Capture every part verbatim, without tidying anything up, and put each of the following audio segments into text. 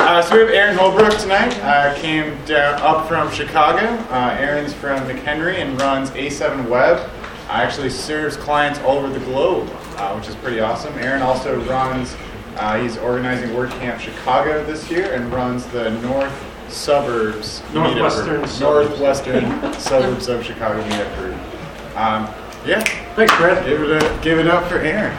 Uh, so we have Aaron Holbrook tonight. Uh, came down, up from Chicago. Uh, Aaron's from McHenry and runs A seven Web. Uh, actually serves clients all over the globe, uh, which is pretty awesome. Aaron also runs, uh, he's organizing WordCamp Chicago this year and runs the North Suburbs Northwestern meetup group. suburbs. Northwestern Suburbs of Chicago meetup group. Um, yeah. Thanks, Brad. Give it, a, give it up for Aaron.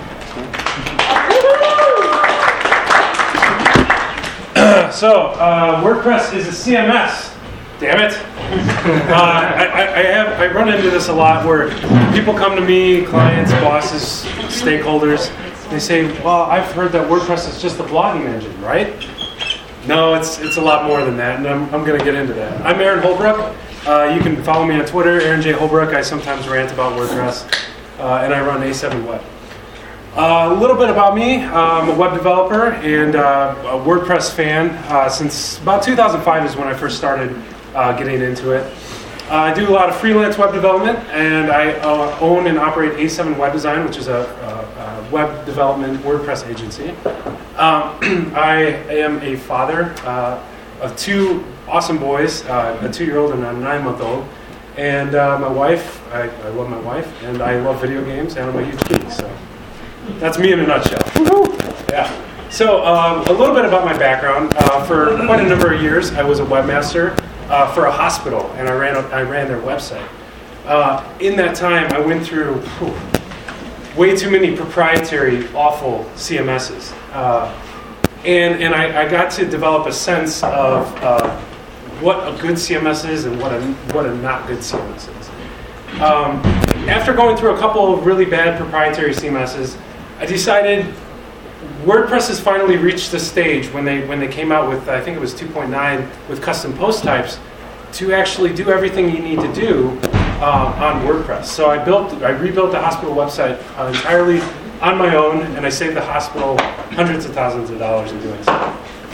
So, uh, WordPress is a C M S. Damn it! uh, I, I, I have I run into this a lot where people come to me, clients, bosses, stakeholders. They say, "Well, I've heard that WordPress is just a blogging engine, right?" No, it's it's a lot more than that, and I'm I'm going to get into that. I'm Aaron Holbrook. Uh, you can follow me on Twitter, Aaron J Holbrook. I sometimes rant about WordPress, uh, and I run A seven Web. Uh, a little bit about me. I'm a web developer and uh, a WordPress fan. Uh, since about two thousand five is when I first started uh, getting into it. Uh, I do a lot of freelance web development, and I uh, own and operate A seven Web Design, which is a, a, a web development WordPress agency. Um, I am a father uh, of two awesome boys, uh, a two-year-old and a nine-month-old. And uh, my wife, I, I love my wife, and I love video games, and I'm a huge geek, so. That's me in a nutshell. Yeah. So um, a little bit about my background. Uh, for quite a number of years, I was a webmaster uh, for a hospital, and I ran I ran their website. Uh, in that time, I went through whew, way too many proprietary, awful C M Ss, uh, and and I, I got to develop a sense of uh, what a good C M S is and what a what a not good C M S is. Um, after going through a couple of really bad proprietary C M Ss, I decided WordPress has finally reached the stage when they when they came out with, I think it was two point nine, with custom post types, to actually do everything you need to do uh, on WordPress. So I built, I rebuilt the hospital website uh, entirely on my own, and I saved the hospital hundreds of thousands of dollars in doing so.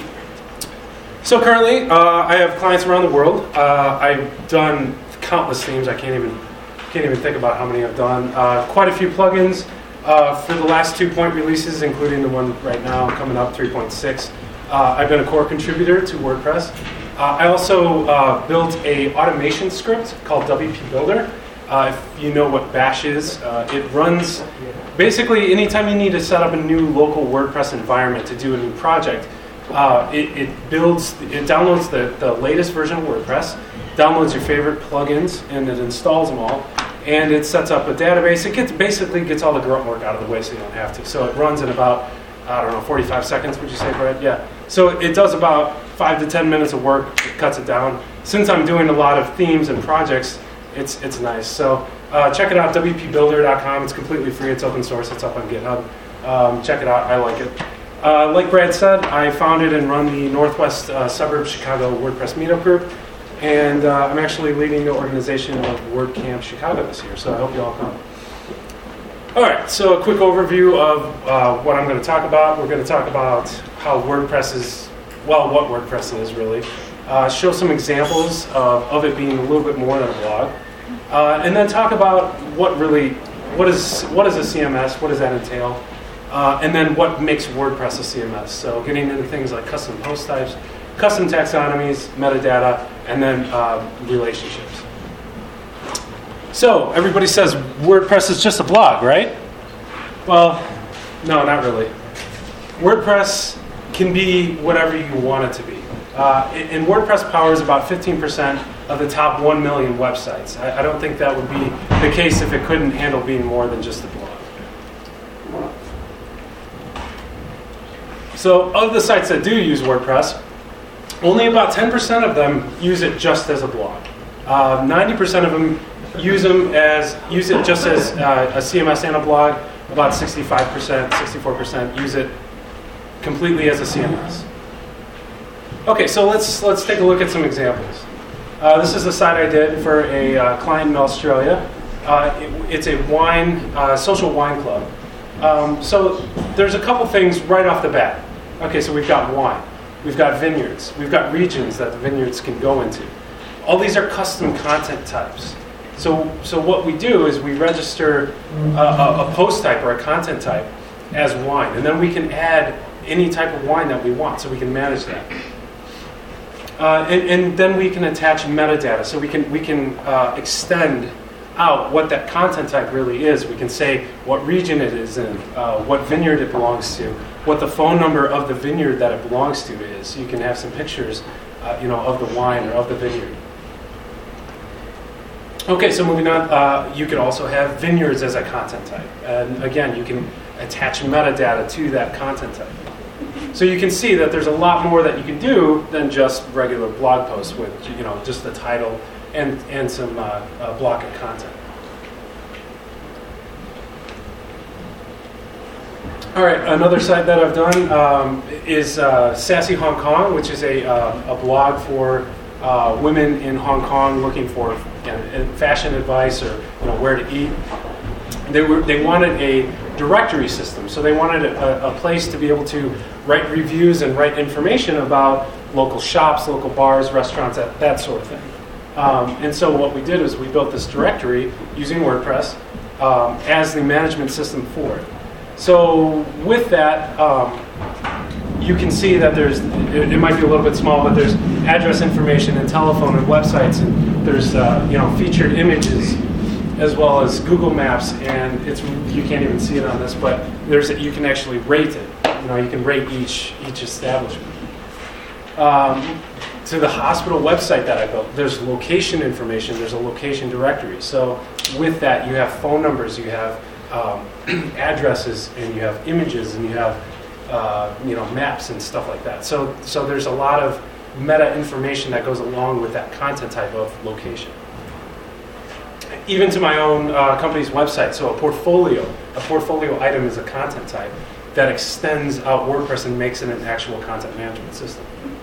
So currently, uh, I have clients around the world. Uh, I've done countless themes. I can't even can't even think about how many I've done. Uh, quite a few plugins. Uh, for the last two point releases, including the one right now coming up, three point six, uh, I've been a core contributor to WordPress. Uh, I also uh, built a automation script called W P Builder. Uh, if you know what Bash is, uh, it runs basically anytime you need to set up a new local WordPress environment to do a new project. Uh, it, it builds, it downloads the, the latest version of WordPress, downloads your favorite plugins, and it installs them all. And it sets up a database. It gets basically gets all the grunt work out of the way so you don't have to. So it runs in about, I don't know, forty-five seconds, would you say, Brad? Yeah. So it does about five to ten minutes of work. It cuts it down. Since I'm doing a lot of themes and projects, it's it's nice. So uh, check it out, W P builder dot com. It's completely free. It's open source. It's up on GitHub. Um, check it out. I like it. Uh, like Brad said, I founded and run the Northwest uh, Suburbs Chicago WordPress Meetup Group. And uh, I'm actually leading the organization of WordCamp Chicago this year, so I hope you all come. All right, so a quick overview of uh, what I'm going to talk about. We're going to talk about how WordPress is, well, what WordPress is really. Uh, show some examples of, of it being a little bit more than a blog. Uh, and then talk about what really, what is what is a C M S, what does that entail? Uh, and then what makes WordPress a C M S. So getting into things like custom post types, custom taxonomies, metadata, and then uh, relationships. So everybody says WordPress is just a blog, right? Well, no, not really. WordPress can be whatever you want it to be. Uh, and WordPress powers about fifteen percent of the top one million websites. I, I don't think that would be the case if it couldn't handle being more than just a blog. So of the sites that do use WordPress, only about ten percent of them use it just as a blog. Uh, ninety percent of them use them as use it just as uh, a C M S and a blog. About sixty-five percent, sixty-four percent use it completely as a C M S. Okay, so let's let's take a look at some examples. Uh, this is a site I did for a uh, client in Australia. Uh, it, it's a wine uh, social wine club. Um, so there's a couple things right off the bat. Okay, so we've got wine. We've got vineyards. We've got regions that the vineyards can go into. All these are custom content types. So, so what we do is we register a, a, a post type or a content type as wine, and then we can add any type of wine that we want, so we can manage that. Uh, and, and then we can attach metadata, so we can we can uh, extend out what that content type really is. We can say what region it is in, uh, what vineyard it belongs to, what the phone number of the vineyard that it belongs to is. So you can have some pictures, uh, you know, of the wine or of the vineyard. Okay, so moving on, uh, you can also have vineyards as a content type, and again, you can attach metadata to that content type. So you can see that there's a lot more that you can do than just regular blog posts with, you know, just the title and and some uh, uh, block of content. All right, another site that I've done um, is uh, Sassy Hong Kong, which is a uh, a blog for uh, women in Hong Kong looking for again, fashion advice or you know where to eat. They were they wanted a directory system, so they wanted a, a place to be able to write reviews and write information about local shops, local bars, restaurants, that, that sort of thing. Um, and so what we did is we built this directory using WordPress um, as the management system for it. So with that, um, you can see that there's, it, it might be a little bit small, but there's address information and telephone and websites, and there's uh, you know featured images, as well as Google Maps, and it's you can't even see it on this, but there's you can actually rate it. You know, you can rate each each establishment. Um, to the hospital website that I built, there's location information. There's a location directory. So with that, you have phone numbers, you have um, addresses, and you have images, and you have uh, you know maps and stuff like that. So so there's a lot of meta information that goes along with that content type of location. Even to my own uh, company's website, so a portfolio, a portfolio item is a content type that extends out WordPress and makes it an actual content management system.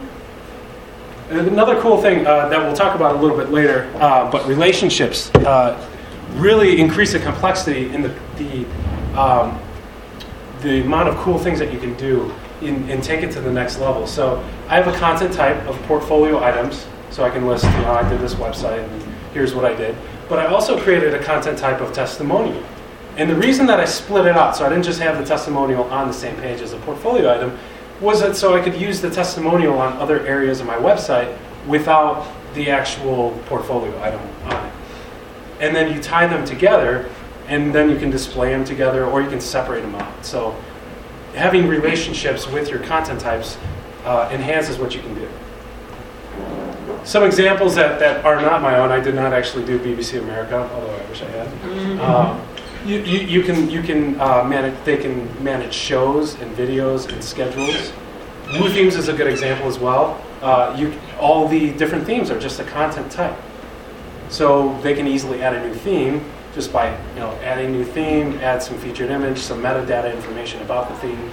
And another cool thing uh, that we'll talk about a little bit later, uh, but relationships uh, really increase the complexity in the the, um, the amount of cool things that you can do in, and take it to the next level. So I have a content type of portfolio items, so I can list, you know, I did this website and here's what I did. But I also created a content type of testimonial. And the reason that I split it out, so I didn't just have the testimonial on the same page as a portfolio item, was that so I could use the testimonial on other areas of my website without the actual portfolio item on it. And then you tie them together, and then you can display them together, or you can separate them out. So having relationships with your content types uh, enhances what you can do. Some examples that, that are not my own. I did not actually do B B C America, although I wish I had. Mm-hmm. Um, you, you, you can you can uh, manage. They can manage shows and videos and schedules. Blue Themes is a good example as well. Uh, you all the different themes are just a content type, so they can easily add a new theme just by you know adding a new theme, add some featured image, some metadata information about the theme.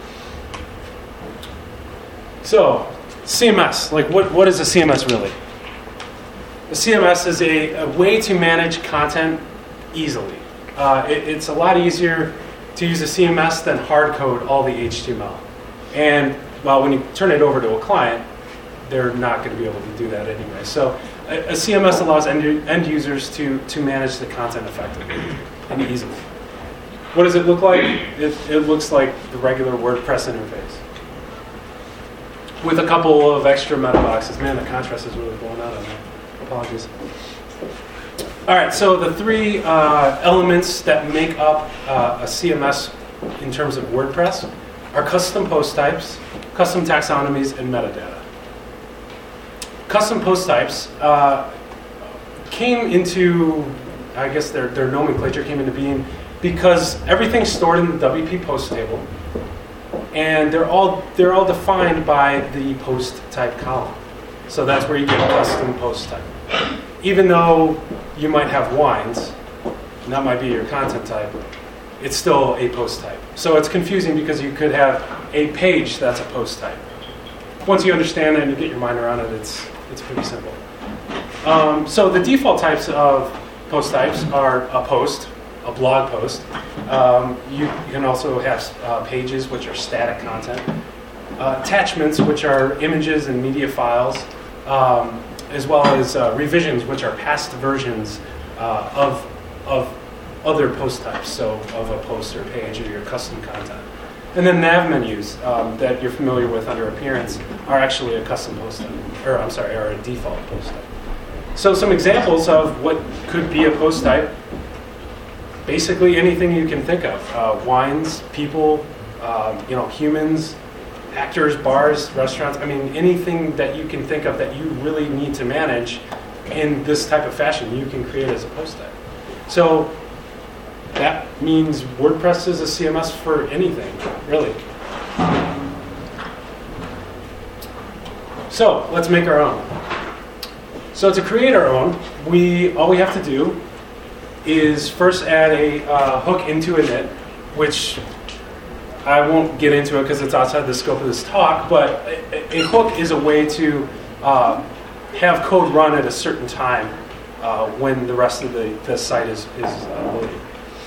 So C M S, like what what is a C M S really? A C M S is a, a way to manage content easily. Uh, it, it's a lot easier to use a C M S than hard code all the H T M L. And well, when you turn it over to a client, they're not going to be able to do that anyway. So a, a C M S allows end, end users to, to manage the content effectively and easily. What does it look like? It, it looks like the regular WordPress interface with a couple of extra meta boxes. Man, the contrast is really blowing out on that. Apologies. All right, so the three uh, elements that make up uh, a C M S in terms of WordPress are custom post types, custom taxonomies, and metadata. Custom post types uh, came into, I guess their, their nomenclature came into being because everything's stored in the W P post table, and they're all they're all defined by the post type column. So that's where you get a custom post type. Even though you might have wines, and that might be your content type, it's still a post type. So it's confusing because you could have a page that's a post type. Once you understand that and you get your mind around it, it's it's pretty simple. Um, so the default types of post types are a post, a blog post. Um, you, you can also have uh, pages, which are static content. Uh, attachments, which are images and media files. Um, as well as uh, revisions, which are past versions uh, of of other post types, so of a post or page or your custom content. And then nav menus um, that you're familiar with under appearance are actually a custom post type, or I'm sorry, are a default post type. So some examples of what could be a post type: basically anything you can think of: uh, wines, people, um, you know, humans, actors, bars, restaurants. I mean, anything that you can think of that you really need to manage in this type of fashion, you can create as a post type. So that means WordPress is a C M S for anything, really. So let's make our own. So to create our own, we all we have to do is first add a uh, hook into init, which I won't get into it because it's outside the scope of this talk, but a, a hook is a way to uh, have code run at a certain time uh, when the rest of the, the site is, is uh, loading.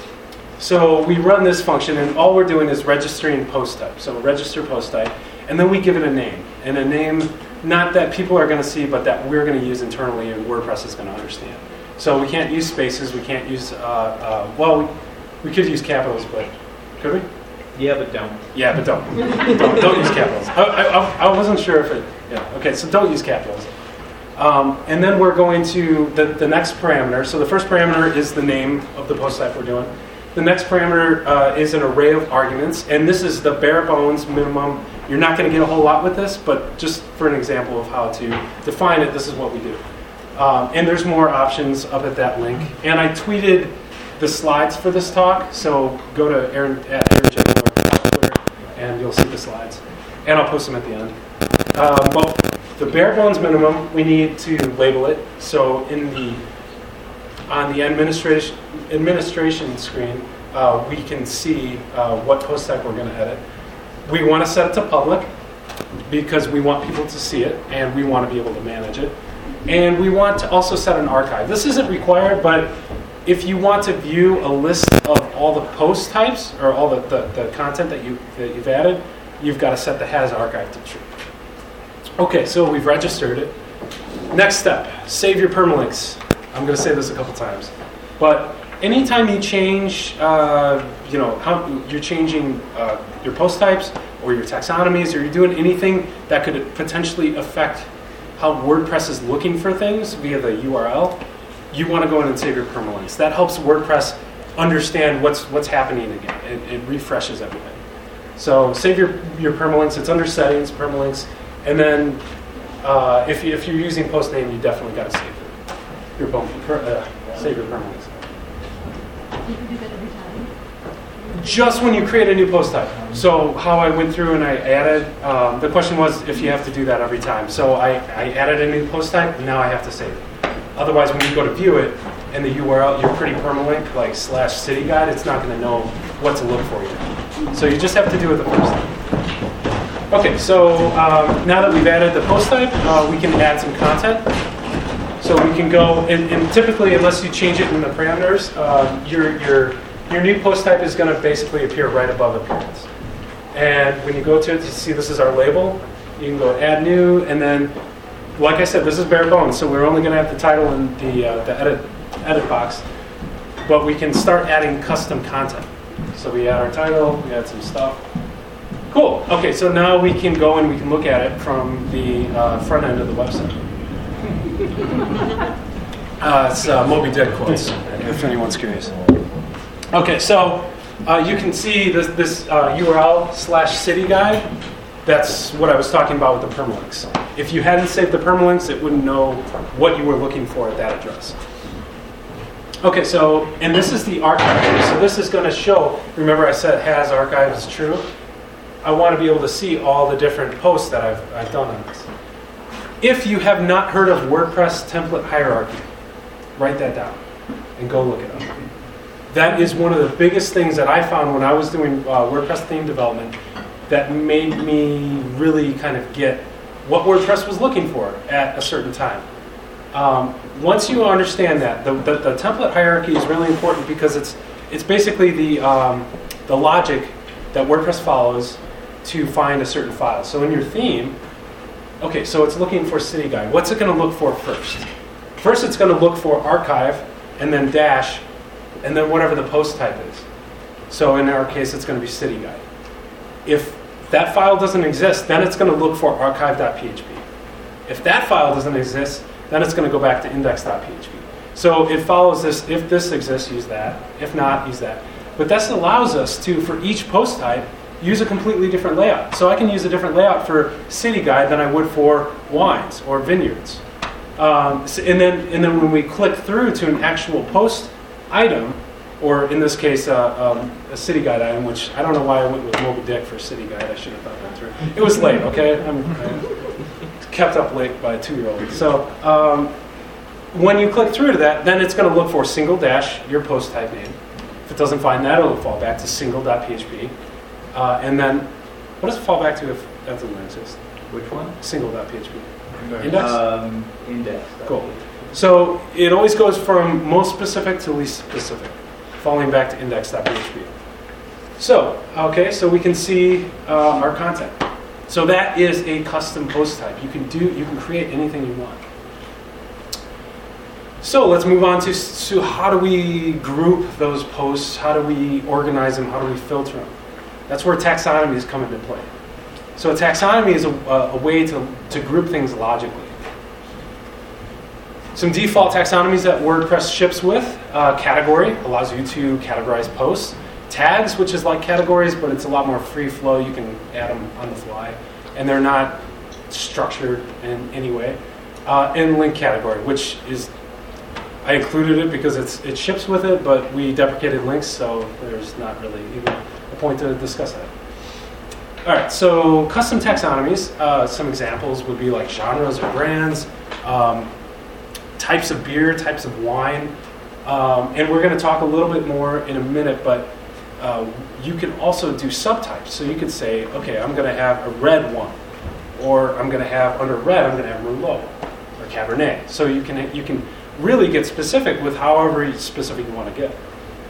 So we run this function, and all we're doing is registering post type. So register post type, and then we give it a name. And a name, not that people are going to see, but that we're going to use internally and WordPress is going to understand. So we can't use spaces, we can't use, uh, uh, well, we, we could use capitals, but could we? Yeah, but don't. Yeah, but don't. don't, don't use capitals. I, I, I wasn't sure if it, yeah, okay, so don't use capitals. Um, and then we're going to, the, the next parameter, so the first parameter is the name of the post type we're doing. The next parameter uh, is an array of arguments, and this is the bare bones minimum. You're not going to get a whole lot with this, but just for an example of how to define it, this is what we do. Um, and there's more options up at that link. And I tweeted the slides for this talk, so go to Aaron, at Aaron J. Miller on Twitter, and you'll see the slides. And I'll post them at the end. Um, but the bare bones minimum, we need to label it. So in the on the administration administration screen, uh, we can see uh, what post type we're going to edit. We want to set it to public because we want people to see it, and we want to be able to manage it. And we want to also set an archive. This isn't required, but if you want to view a list of all the post types or all the, the, the content that, you, that you've added, you've got to set the has archive to true. Okay, so we've registered it. Next step, save your permalinks. I'm going to say this a couple times. But anytime you change, uh, you know, how you're changing uh, your post types or your taxonomies, or you're doing anything that could potentially affect how WordPress is looking for things via the U R L, you want to go in and save your permalinks. That helps WordPress understand what's what's happening again. It, it refreshes everything. So save your, your permalinks. It's under settings, permalinks. And then uh, if, you, if you're using post name, you definitely got to save it. Your bone, per, uh, save your permalinks. You can do that every time. Just when you create a new post type. So how I went through and I added, um, the question was if you have to do that every time. So I, I added a new post type, and now I have to save it. Otherwise, when you go to view it, and the U R L, your pretty permalink, like slash city guide, it's not going to know what to look for you. So you just have to do it the first time. Okay, so um, now that we've added the post type, uh, we can add some content. So we can go, and, and typically, unless you change it in the parameters, uh, your, your, your new post type is going to basically appear right above appearance. And when you go to it, you see this is our label. You can go add new, and then, like I said, this is bare bones, so we're only going to have the title and the, uh, the edit, edit box. But we can start adding custom content. So we add our title, we add some stuff. Cool. Okay, so now we can go and we can look at it from the uh, front end of the website. uh, it's uh, Moby Dick quotes, if anyone's curious. Okay, so uh, you can see this, this uh, U R L slash city guide. That's what I was talking about with the permalinks. If you hadn't saved the permalinks, it wouldn't know what you were looking for at that address. Okay, so, and this is the archive. So this is going to show, remember I said has archive is true? I want to be able to see all the different posts that I've, I've done on this. If you have not heard of WordPress template hierarchy, write that down and go look it up. That is one of the biggest things that I found when I was doing uh, WordPress theme development that made me really kind of get what WordPress was looking for at a certain time. Um, once you understand that, the, the, the template hierarchy is really important because it's it's basically the um, the logic that WordPress follows to find a certain file. So in your theme, okay, so it's looking for city guide. What's it going to look for first? First, it's going to look for archive, and then dash, and then whatever the post type is. So in our case, it's going to be city guide. If that file doesn't exist, then it's going to look for archive.php. If that file doesn't exist, then it's going to go back to index.php. So it follows this: if this exists, use that. If not, use that. But this allows us to, for each post type, use a completely different layout. So I can use a different layout for city guide than I would for wines or vineyards. Um, so- and then, and then when we click through to an actual post item, or in this case, uh, um, a city guide item, which I don't know why I went with Moby Dick for city guide. I should have thought that through. It was late, okay? I'm, I kept up late by a two-year-old. So um, when you click through to that, then it's going to look for single dash your post type name. If it doesn't find that, it'll fall back to single.php. Uh, and then, what does it fall back to if that doesn't exist? Which one? Single.php. Index? Um, index. Cool. So it always goes from most specific to least specific, falling back to index.php. So, okay, so we can see uh, our content. So that is a custom post type. You can do, you can create anything you want. So let's move on to, to how do we group those posts? How do we organize them? How do we filter them? That's where taxonomies come into play. So a taxonomy is a, a way to, to group things logically. Some default taxonomies that WordPress ships with. Uh, category allows you to categorize posts. Tags, which is like categories, but it's a lot more free flow. You can add them on the fly. And they're not structured in any way. Uh, and link category, which is, I included it because it's it ships with it, but we deprecated links, so there's not really even a point to discuss that. All right, so custom taxonomies. Uh, some examples would be like genres or brands, um, types of beer, types of wine, um, and we're going to talk a little bit more in a minute. But uh, you can also do subtypes. So you could say, okay, I'm going to have a red one, or I'm going to have under red, I'm going to have Merlot or Cabernet. So you can you can really get specific with however specific you want to get.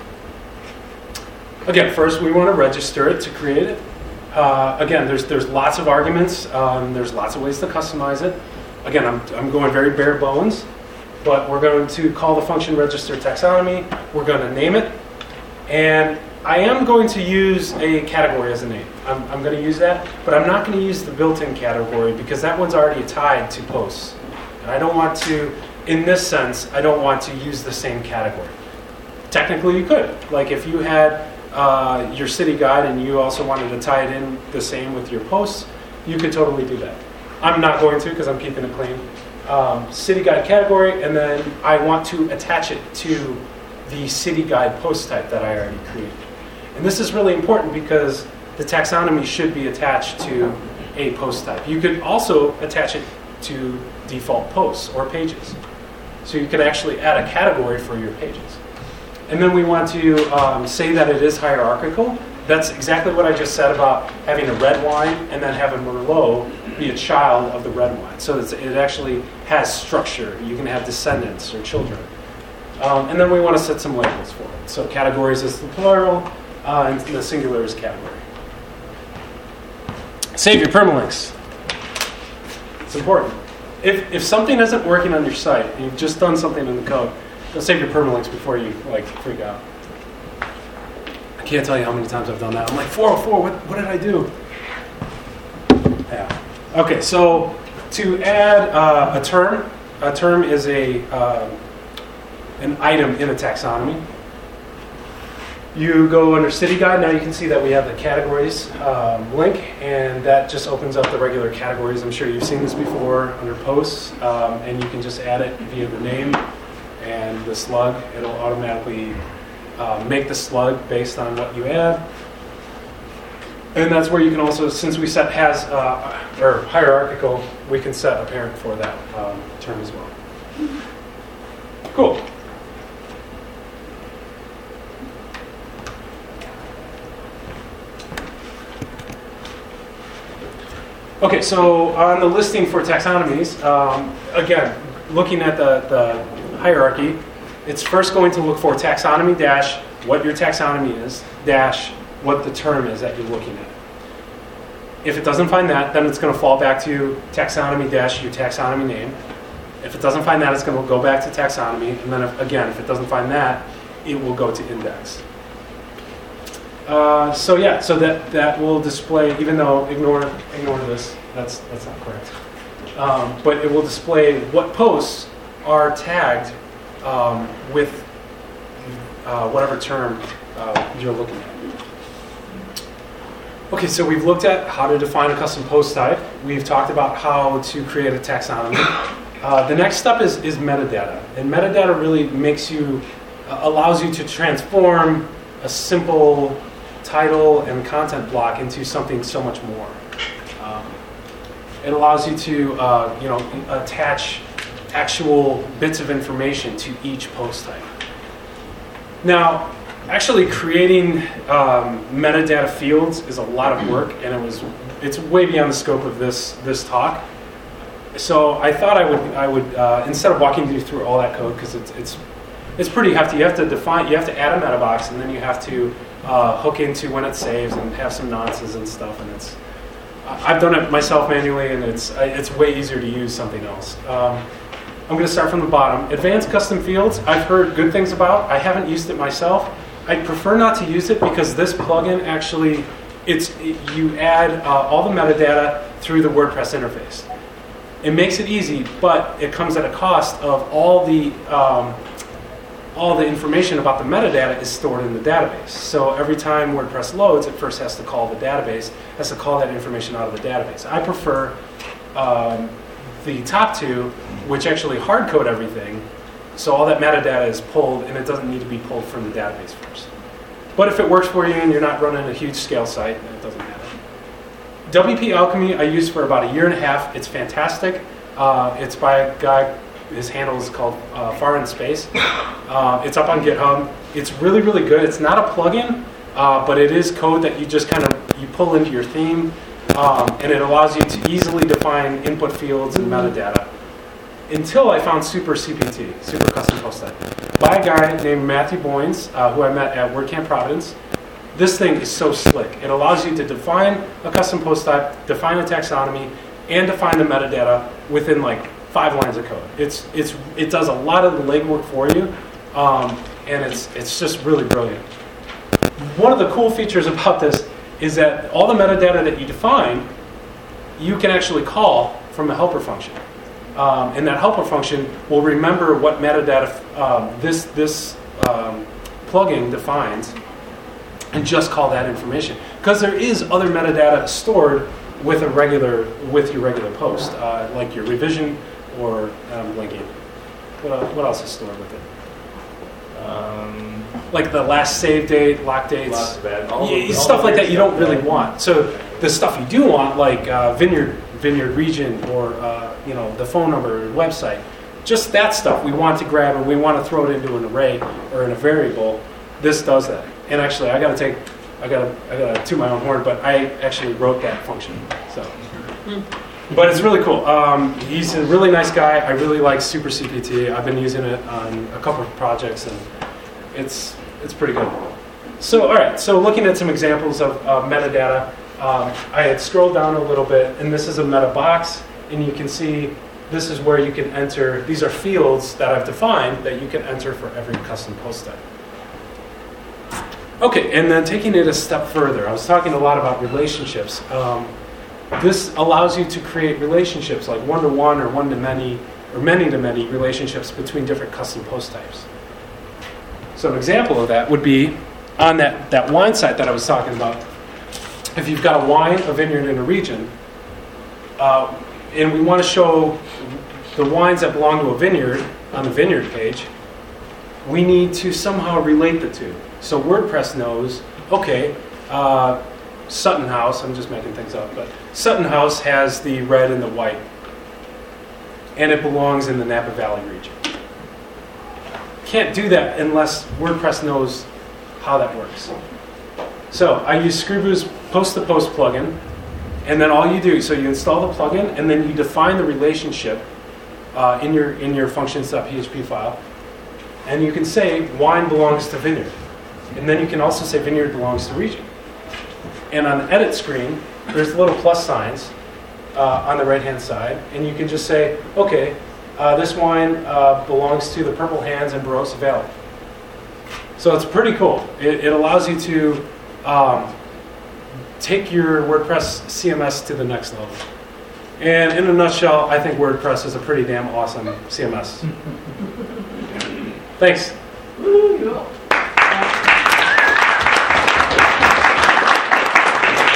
Again, first we want to register it to create it. Uh, again, there's there's lots of arguments. Um, there's lots of ways to customize it. Again, I'm I'm going very bare bones, but we're going to call the function register taxonomy. We're going to name it, and I am going to use a category as a name. I'm I'm going to use that, but I'm not going to use the built-in category because that one's already tied to posts, and I don't want to. In this sense, I don't want to use the same category. Technically, you could. Like if you had uh, your city guide and you also wanted to tie it in the same with your posts, you could totally do that. I'm not going to because I'm keeping it clean. Um, city guide category, and then I want to attach it to the city guide post type that I already created. And this is really important because the taxonomy should be attached to a post type. You could also attach it to default posts or pages. So you could actually add a category for your pages. And then we want to um, say that it is hierarchical. That's exactly what I just said about having a red wine and then having Merlot be a child of the red wine. So it's, it actually has structure. You can have descendants or children. Um, and then we want to set some labels for it. So categories is the plural, uh, and the singular is category. Save your permalinks. It's important. If if something isn't working on your site and you've just done something in the code, go save your permalinks before you like freak out. I can't tell you how many times I've done that. I'm like, four oh four, what, what did I do? Yeah. Okay, so to add uh, a term, a term is a uh, an item in a taxonomy. You go under city guide. Now you can see that we have the categories um, link, and that just opens up the regular categories. I'm sure you've seen this before under posts, um, and you can just add it via the name and the slug. It'll automatically uh, make the slug based on what you add. And that's where you can also, since we set has uh, or hierarchical, we can set a parent for that um, term as well. Cool. Okay, so on the listing for taxonomies, um, again, looking at the, the hierarchy, it's first going to look for taxonomy dash what your taxonomy is, dash what the term is that you're looking at. If it doesn't find that, then it's going to fall back to taxonomy dash your taxonomy name. If it doesn't find that, it's going to go back to taxonomy, and then if, again, if it doesn't find that, it will go to index. Uh, so yeah, so that, that will display, even though, ignore ignore this, that's, that's not correct. Um, but it will display what posts are tagged um, with uh, whatever term uh, you're looking at. Okay, so we've looked at how to define a custom post type. We've talked about how to create a taxonomy. Uh, the next step is, is metadata. And metadata really makes you, uh, allows you to transform a simple title and content block into something so much more. Um, it allows you to, uh, you know, attach actual bits of information to each post type. Now, actually creating um, metadata fields is a lot of work, and it was it's way beyond the scope of this this talk. So I thought I would I would uh, instead of walking you through all that code, because it's it's it's pretty hefty. You have to define, you have to add a meta box, and then you have to uh, hook into when it saves and have some nonces and stuff. And it's I've done it myself manually, and it's it's way easier to use something else. Um, I'm going to start from the bottom. Advanced custom fields, I've heard good things about. I haven't used it myself. I prefer not to use it because this plugin actually, it's it, you add uh, all the metadata through the WordPress interface. It makes it easy, but it comes at a cost of all the um, all the information about the metadata is stored in the database. So every time WordPress loads, it first has to call the database, has to call that information out of the database. I prefer um, the top two, which actually hard code everything. So all that metadata is pulled, and it doesn't need to be pulled from the database first. But if it works for you and you're not running a huge scale site, then it doesn't matter. W P Alchemy I used for about a year and a half. It's fantastic. Uh, it's by a guy, his handle is called uh, Far in Space. Uh, it's up on GitHub. It's really, really good. It's not a plugin, uh, but it is code that you just kind of, you pull into your theme, um, and it allows you to easily define input fields and metadata. Until I found Super C P T, Super Custom Post Type, by a guy named Matthew Boynes, uh, who I met at WordCamp Providence. This thing is so slick. It allows you to define a custom post type, define a taxonomy, and define the metadata within like five lines of code. It's it's it does a lot of the legwork for you, um, and it's it's just really brilliant. One of the cool features about this is that all the metadata that you define, you can actually call from a helper function. Um, and that helper function will remember what metadata um, this this um, plugin defines, and just call that information. Because there is other metadata stored with a regular with your regular post, uh, like your revision or um, linking. What else, what else is stored with it? Um, like the last save date, lock dates, lots of bad, all yeah, the, all stuff the like that you don't stuff, really yeah. want. So the stuff you do want, like uh, Vineyard. Vineyard region, or uh, you know, the phone number, or website, just that stuff we want to grab and we want to throw it into an array or in a variable. This does that. And actually, I got to take, I got to, I got to toot my own horn, but I actually wrote that function. So, but it's really cool. Um, he's a really nice guy. I really like Super C P T. I've been using it on a couple of projects, and it's it's pretty good. So, all right. So, looking at some examples of uh, metadata. Um, I had scrolled down a little bit, and this is a meta box, and you can see this is where you can enter. These are fields that I've defined that you can enter for every custom post type. Okay, and then taking it a step further, I was talking a lot about relationships. Um, this allows you to create relationships like one-to-one or one-to-many or many-to-many relationships between different custom post types. So an example of that would be on that, that wine site that I was talking about. If you've got a wine, a vineyard, and a region, uh, and we want to show the wines that belong to a vineyard on the vineyard page, we need to somehow relate the two. So WordPress knows, okay, uh, Sutton House, I'm just making things up, but Sutton House has the red and the white, and it belongs in the Napa Valley region. Can't do that unless WordPress knows how that works. So I use Screwboo's post-to-post plugin, and then all you do, so you install the plugin, and then you define the relationship uh, in your in your functions.php file, and you can say wine belongs to vineyard, and then you can also say vineyard belongs to region. And on the edit screen, there's little plus signs uh, on the right-hand side, and you can just say, okay, uh, this wine uh, belongs to the Purple Hands in Barossa Valley. So it's pretty cool. It, it allows you to um, take your WordPress C M S to the next level. And in a nutshell, I think WordPress is a pretty damn awesome C M S. Thanks. Woo, yeah.